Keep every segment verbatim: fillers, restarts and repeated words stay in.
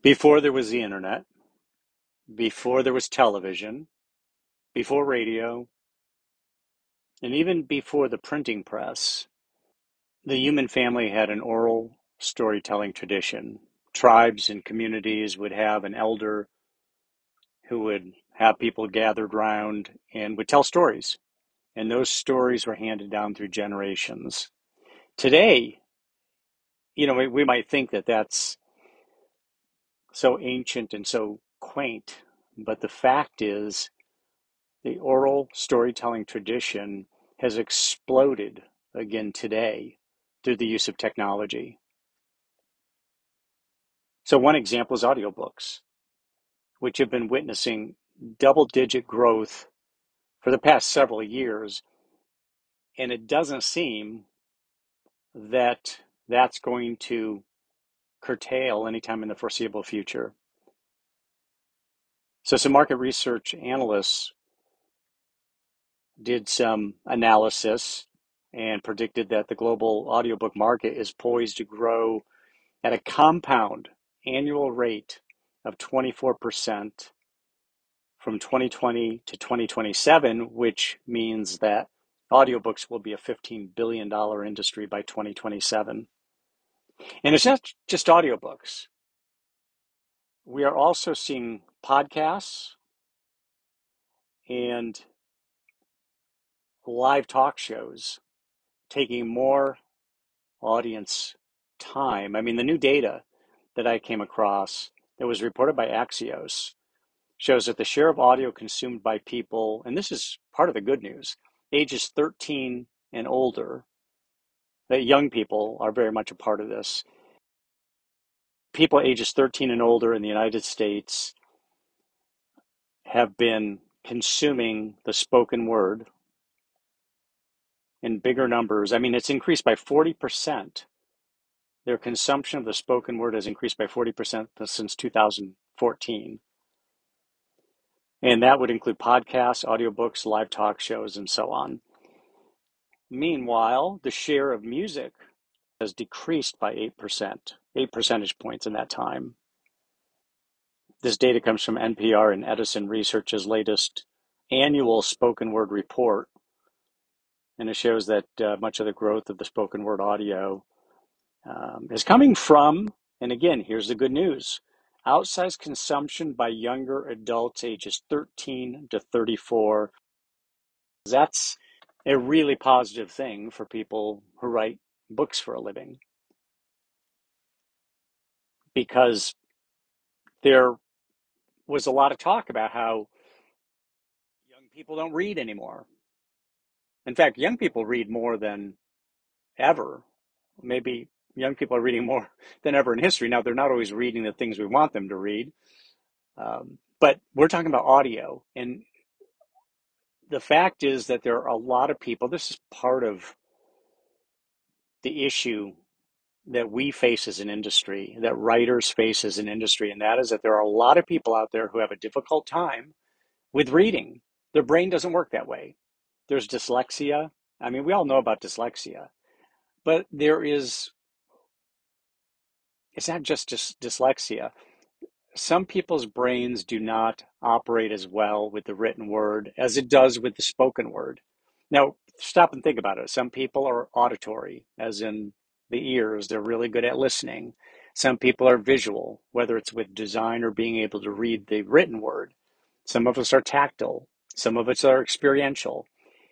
Before there was the internet, before there was television, before radio, and even before the printing press, the human family had an oral storytelling tradition. Tribes and communities would have an elder who would have people gathered round and would tell stories. And those stories were handed down through generations. Today, you know, we, we might think that that's so ancient and so quaint, but the fact is the oral storytelling tradition has exploded again today through the use of technology. So one example is audiobooks, which have been witnessing double-digit growth for the past several years, and it doesn't seem that that's going to curtail anytime in the foreseeable future. So some market research analysts did some analysis and predicted that the global audiobook market is poised to grow at a compound annual rate of twenty-four percent from twenty twenty to twenty twenty-seven, which means that audiobooks will be a fifteen billion dollars industry by twenty twenty-seven. And it's not just audiobooks. We are also seeing podcasts and live talk shows taking more audience time. I mean, the new data that I came across that was reported by Axios shows that the share of audio consumed by people, and this is part of the good news, ages thirteen and older, that young people are very much a part of this. People ages thirteen and older in the United States have been consuming the spoken word in bigger numbers. I mean, it's increased by forty percent. Their consumption of the spoken word has increased by forty percent since two thousand fourteen. And that would include podcasts, audiobooks, live talk shows, and so on. Meanwhile, the share of music has decreased by eight percent, eight percentage points in that time. This data comes from N P R and Edison Research's latest annual spoken word report. And it shows that uh, much of the growth of the spoken word audio um, is coming from, and again, here's the good news, outsized consumption by younger adults ages thirteen to thirty-four. That's a really positive thing for people who write books for a living, because there was a lot of talk about how young people don't read anymore. In fact, young people read more than ever. Maybe young people are reading more than ever in history. Now, they're not always reading the things we want them to read, um, but we're talking about audio. And the fact is that there are a lot of people, this is part of the issue that we face as an industry, that writers face as an industry, and that is that there are a lot of people out there who have a difficult time with reading. Their brain doesn't work that way. There's dyslexia. I mean, we all know about dyslexia, but there is, it's not just dys- dyslexia. Some people's brains do not operate as well with the written word as it does with the spoken word. Now, stop and think about it. Some people are auditory, as in the ears. They're really good at listening. Some people are visual, whether it's with design or being able to read the written word. Some of us are tactile. Some of us are experiential.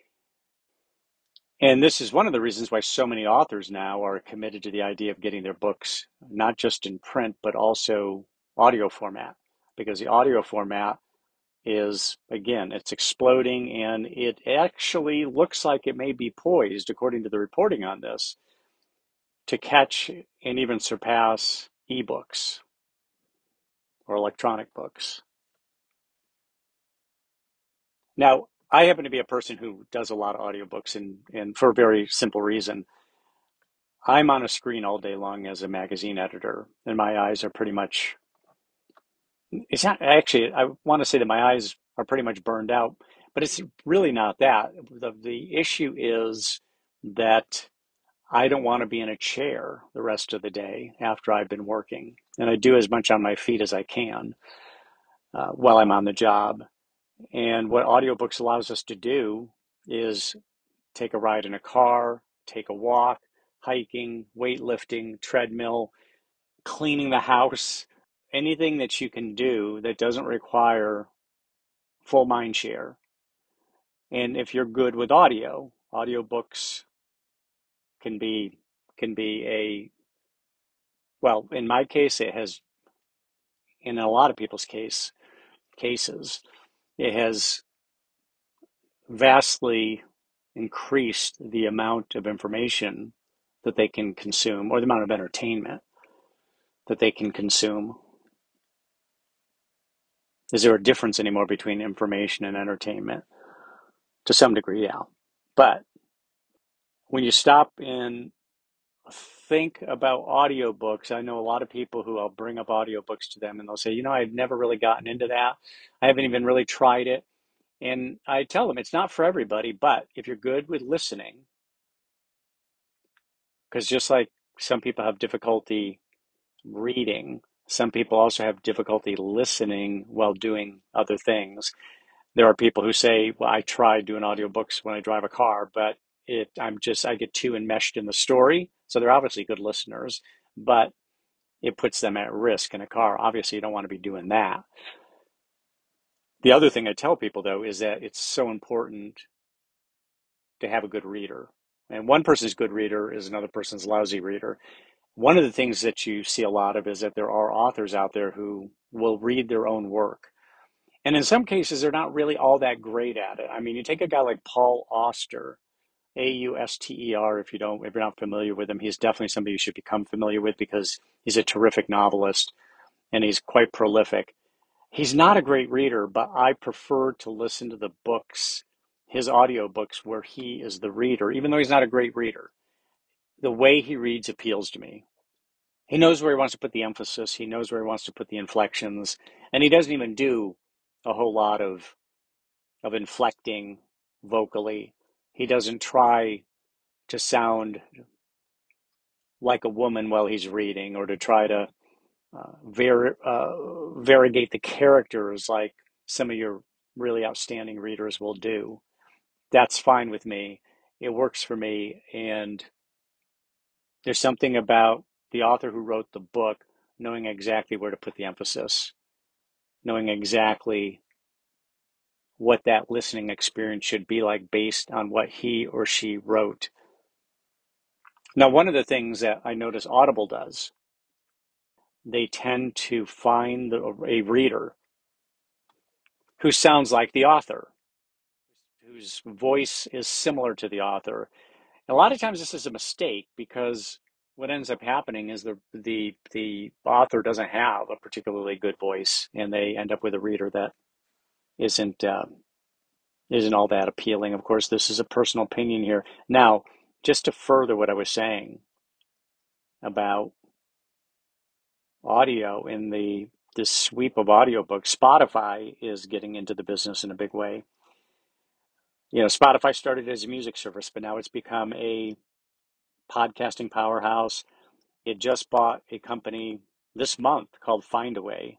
And this is one of the reasons why so many authors now are committed to the idea of getting their books, not just in print, but also audio format, because the audio format is, again, it's exploding, and it actually looks like it may be poised, according to the reporting on this, to catch and even surpass ebooks or electronic books. Now, I happen to be a person who does a lot of audiobooks, and, and for a very simple reason. I'm on a screen all day long as a magazine editor, and my eyes are pretty much, it's not actually, I want to say that my eyes are pretty much burned out, but it's really not that. The, the issue is that I don't want to be in a chair the rest of the day after I've been working. And I do as much on my feet as I can uh, while I'm on the job. And what audiobooks allows us to do is take a ride in a car, take a walk, hiking, weightlifting, treadmill, cleaning the house, anything that you can do that doesn't require full mind share. And if you're good with audio, audiobooks can be can be a well, in my case it has, in a lot of people's case cases, it has vastly increased the amount of information that they can consume, or the amount of entertainment that they can consume. Is there a difference anymore between information and entertainment? To some degree, yeah. But when you stop and think about audiobooks, I know a lot of people who I'll bring up audiobooks to them and they'll say, you know, I've never really gotten into that. I haven't even really tried it. And I tell them it's not for everybody, but if you're good with listening, because just like some people have difficulty reading, some people also have difficulty listening while doing other things. There are people who say, well, I try doing audiobooks when I drive a car, but it I'm just I get too enmeshed in the story. So they're obviously good listeners, but it puts them at risk in a car. Obviously, you don't want to be doing that. The other thing I tell people, though, is that it's so important to have a good reader. And one person's good reader is another person's lousy reader. One of the things that you see a lot of is that there are authors out there who will read their own work. And in some cases, they're not really all that great at it. I mean, you take a guy like Paul Auster, A U S T E R, if you don't, if you're not familiar with him, he's definitely somebody you should become familiar with because he's a terrific novelist and he's quite prolific. He's not a great reader, but I prefer to listen to the books, his audiobooks, where he is the reader, even though he's not a great reader. The way he reads appeals to me. He knows where he wants to put the emphasis, he knows where he wants to put the inflections, and he doesn't even do a whole lot of of inflecting vocally. He doesn't try to sound like a woman while he's reading or to try to uh, var- uh, variegate the characters like some of your really outstanding readers will do. That's fine with me. It works for me. And there's something about the author who wrote the book knowing exactly where to put the emphasis, knowing exactly what that listening experience should be like based on what he or she wrote. Now, one of the things that I notice Audible does, they tend to find a reader who sounds like the author, whose voice is similar to the author. And a lot of times this is a mistake because what ends up happening is the the the author doesn't have a particularly good voice, and they end up with a reader that isn't uh, isn't all that appealing. Of course, this is a personal opinion here. Now, just to further what I was saying about audio in the this sweep of audiobooks, Spotify is getting into the business in a big way. You know, Spotify started as a music service, but now it's become a podcasting powerhouse. It just bought a company this month called Findaway,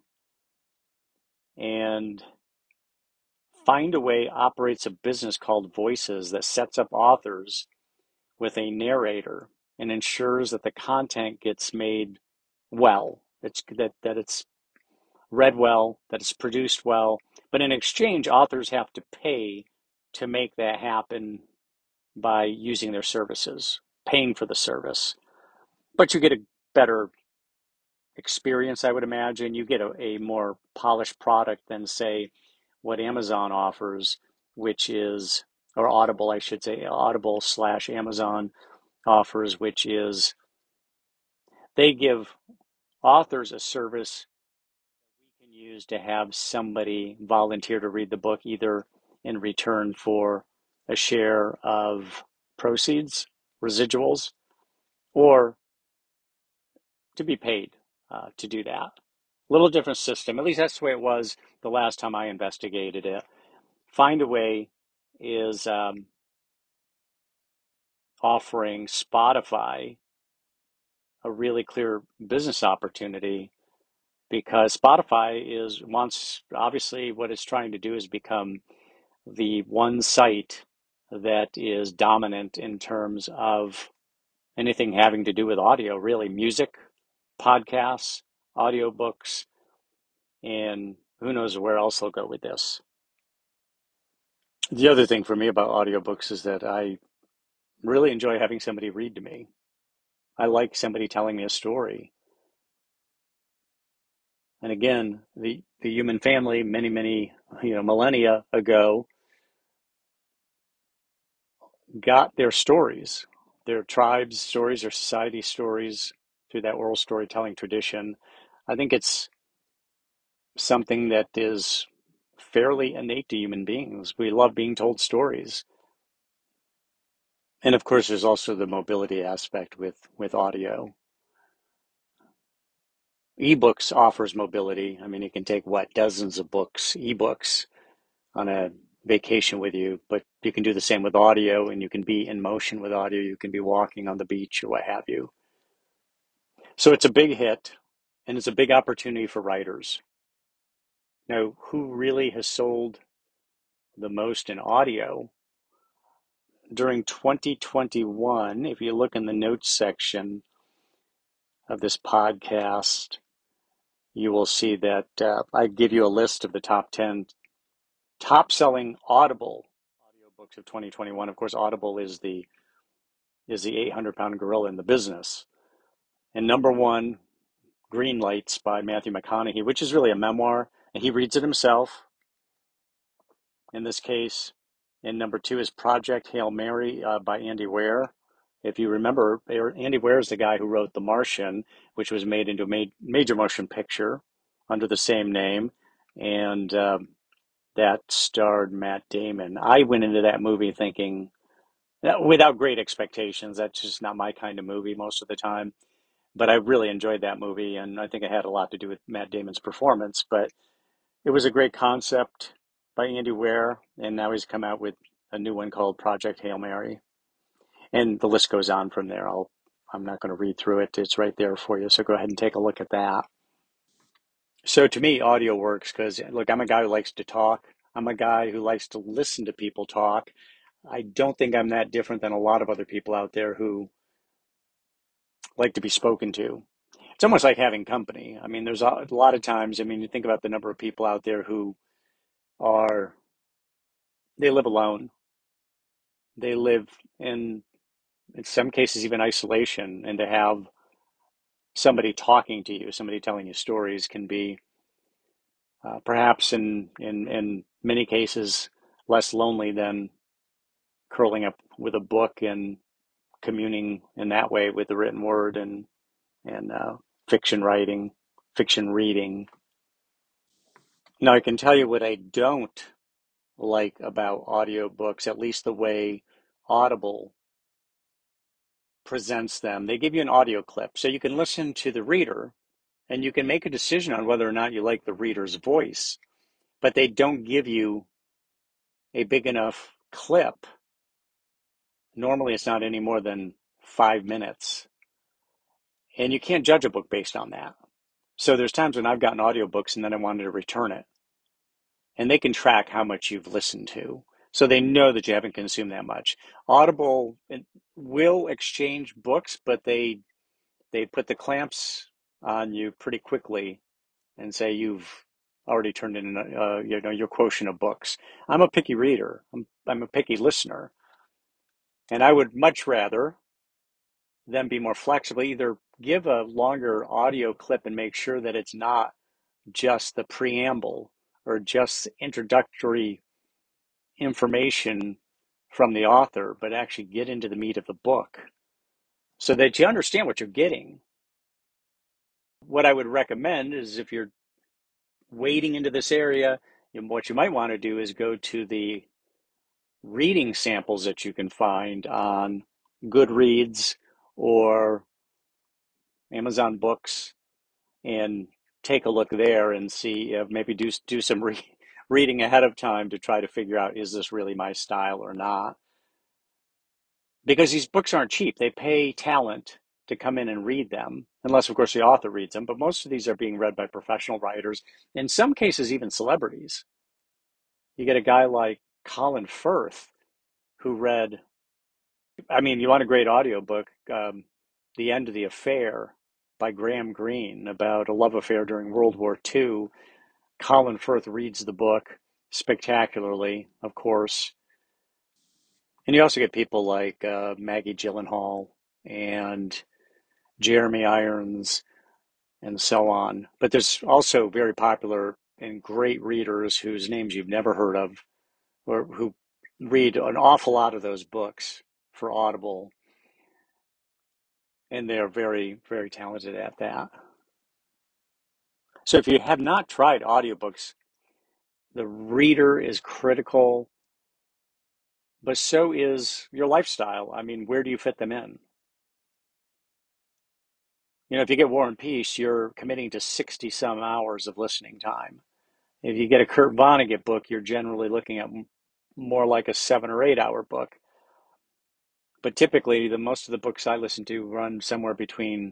and Findaway operates a business called Voices that sets up authors with a narrator and ensures that the content gets made well. It's that that it's read well, that it's produced well. But in exchange, authors have to pay to make that happen by using their services, paying for the service. But you get a better experience, I would imagine. You get a, a more polished product than, say, what Amazon offers, which is, or Audible, I should say, Audible slash Amazon offers, which is they give authors a service we can use to have somebody volunteer to read the book, either in return for a share of proceeds, residuals, or to be paid uh, to do that. A little different system. At least that's the way it was the last time I investigated it. Findaway is um, offering Spotify a really clear business opportunity, because Spotify is wants obviously what it's trying to do is become the one site that is dominant in terms of anything having to do with audio, really music, podcasts, audiobooks, and who knows where else they'll go with this. The other thing for me about audiobooks is that I really enjoy having somebody read to me. I like somebody telling me a story. And again, the, the human family, many, many, you know, millennia ago, got their stories, their tribes' stories, their society stories through that oral storytelling tradition. I think it's something that is fairly innate to human beings. We love being told stories. And of course, there's also the mobility aspect with, with audio. Ebooks offers mobility. I mean, you can take what, dozens of books, ebooks, on a vacation with you, but you can do the same with audio, and you can be in motion with audio. You can be walking on the beach or what have you. So it's a big hit, and it's a big opportunity for writers. Now, who really has sold the most in audio? During twenty twenty-one, if you look in the notes section of this podcast, you will see that uh, I give you a list of the top ten top selling Audible audiobooks of twenty twenty-one. Of course, Audible is the is the eight hundred pound gorilla in the business. And number one, Green Lights by Matthew McConaughey, which is really a memoir, and he reads it himself in this case. And number two is Project Hail Mary uh, by Andy Weir. If you remember, Andy Weir is the guy who wrote The Martian, which was made into a major motion picture under the same name, and um, that starred Matt Damon. I went into that movie thinking, without great expectations, that's just not my kind of movie most of the time. But I really enjoyed that movie, and I think it had a lot to do with Matt Damon's performance. But it was a great concept by Andy Weir, and now he's come out with a new one called Project Hail Mary. And the list goes on from there. I'll, I'm not going to read through it. It's right there for you, so go ahead and take a look at that. So to me, audio works because, look, I'm a guy who likes to talk. I'm a guy who likes to listen to people talk. I don't think I'm that different than a lot of other people out there who like to be spoken to. It's almost like having company. I mean, there's a lot of times, I mean, you think about the number of people out there who are, they live alone. They live in, in some cases, even isolation. And to have somebody talking to you, somebody telling you stories can be uh, perhaps in, in, in many cases less lonely than curling up with a book and communing in that way with the written word and, and uh, fiction writing, fiction reading. Now, I can tell you what I don't like about audiobooks, at least the way Audible presents them. They give you an audio clip, so you can listen to the reader and you can make a decision on whether or not you like the reader's voice, but they don't give you a big enough clip. Normally, it's not any more than five minutes, and you can't judge a book based on that. So there's times when I've gotten audiobooks and then I wanted to return it, and they can track how much you've listened to. So they know that you haven't consumed that much. Audible will exchange books, but they they put the clamps on you pretty quickly and say you've already turned in uh, you know your quotient of books. I'm a picky reader. I'm I'm a picky listener, and I would much rather them be more flexible. Either give a longer audio clip and make sure that it's not just the preamble or just introductory information from the author, but actually get into the meat of the book so that you understand what you're getting. What I would recommend is, if you're wading into this area, what you might want to do is go to the reading samples that you can find on Goodreads or Amazon Books and take a look there and see, uh, maybe do do some re- reading ahead of time to try to figure out, is this really my style or not? because these books aren't cheap. They pay talent to come in and read them, unless, of course, the author reads them. But most of these are being read by professional writers, in some cases, even celebrities. You get a guy like Colin Firth, who read, I mean, you want a great audiobook, um, The End of the Affair by Graham Greene about a love affair during World War Two. Colin Firth reads the book spectacularly, of course. And you also get people like uh, Maggie Gyllenhaal and Jeremy Irons and so on. But there's also very popular and great readers whose names you've never heard of, or who read an awful lot of those books for Audible, and they're very, very talented at that. So if you have not tried audiobooks, the reader is critical, but so is your lifestyle. I mean, where do you fit them in? You know, if you get War and Peace, you're committing to sixty some hours of listening time. If you get a Kurt Vonnegut book, you're generally looking at more like a seven or eight hour book. But typically, the most of the books I listen to run somewhere between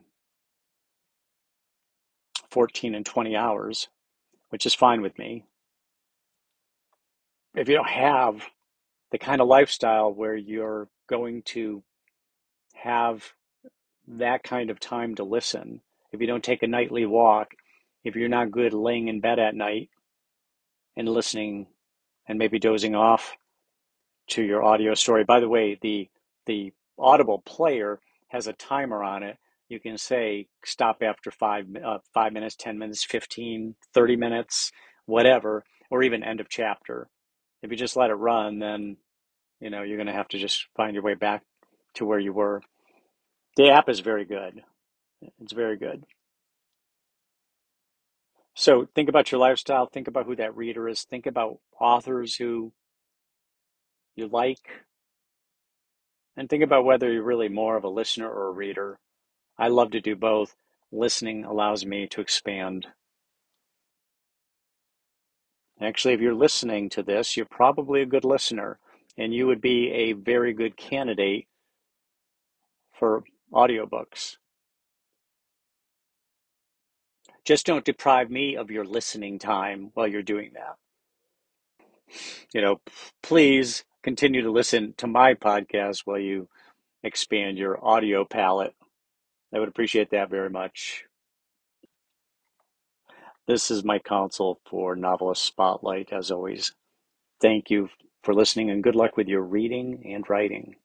fourteen and twenty hours, which is fine with me. If you don't have the kind of lifestyle where you're going to have that kind of time to listen, if you don't take a nightly walk, if you're not good laying in bed at night and listening and maybe dozing off to your audio story. By the way, the the Audible player has a timer on it. You can say stop after five uh, five minutes, ten minutes, fifteen, thirty minutes, whatever, or even end of chapter. If you just let it run, then you know you're going to have to just find your way back to where you were. The app is very good. It's very good. So think about your lifestyle. Think about who that reader is. Think about authors who you like, and think about whether you're really more of a listener or a reader. I love to do both. Listening allows me to expand. Actually, if you're listening to this, you're probably a good listener, and you would be a very good candidate for audiobooks. Just don't deprive me of your listening time while you're doing that. You know, please continue to listen to my podcast while you expand your audio palette. I would appreciate that very much. This is Mike Council for Novelist Spotlight, as always. Thank you for listening, and good luck with your reading and writing.